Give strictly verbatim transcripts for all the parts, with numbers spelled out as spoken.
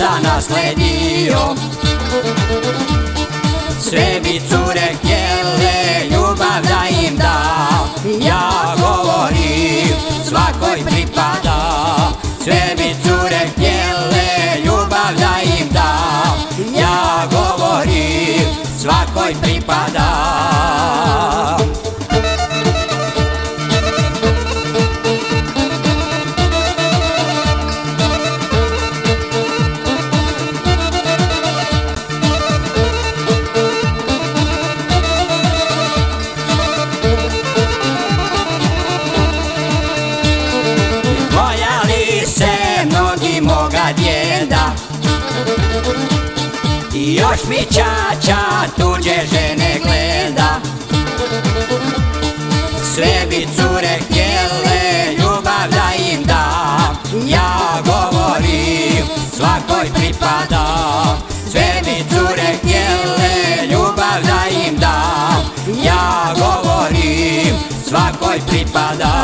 oca nasledio. Sve bi cure htjele ljubav da im da, ja govorim svakoj pripada. Sve bi cure htjele ljubav da im da, ja govorim svakoj pripada. Moga djeda i još mi ćaća tuđe žene gleda. Sve bi cure htjele ljubav da im da, ja govorim svakoj pripada. Sve bi cure htjele ljubav da im da, ja govorim svakoj pripada.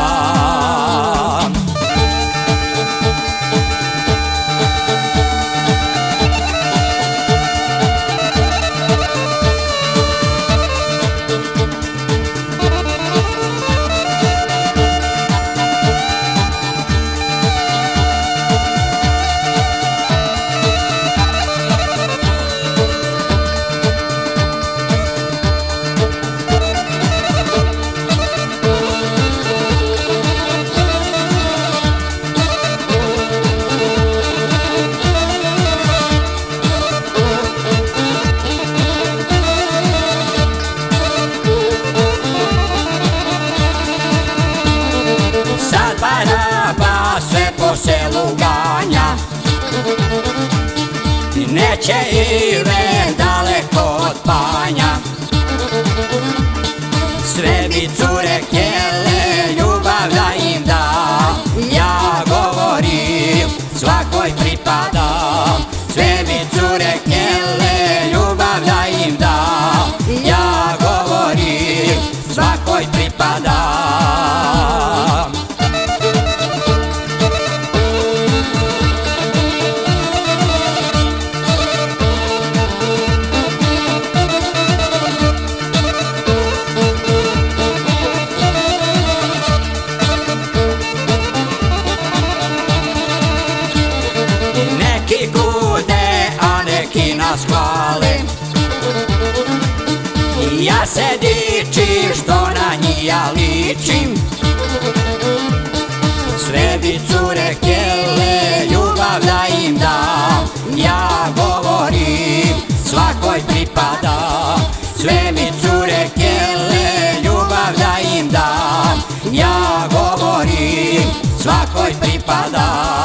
Sve po selu ganja, neće Ive daleko od Panja. Sve bi cure htjele ljubav da im da, ja govorim svakoj pripada. Sve bi cure htjele ljubav da im da, ja govorim svakoj pripada. Neki kude, a neki nas hvale, ja se dičim što na njih ja ličim. Sve bi cure htjele ljubav da im da, ja govorim svakoj pripada. Sve bi cure htjele ljubav da im da, ja govorim svakoj pripada.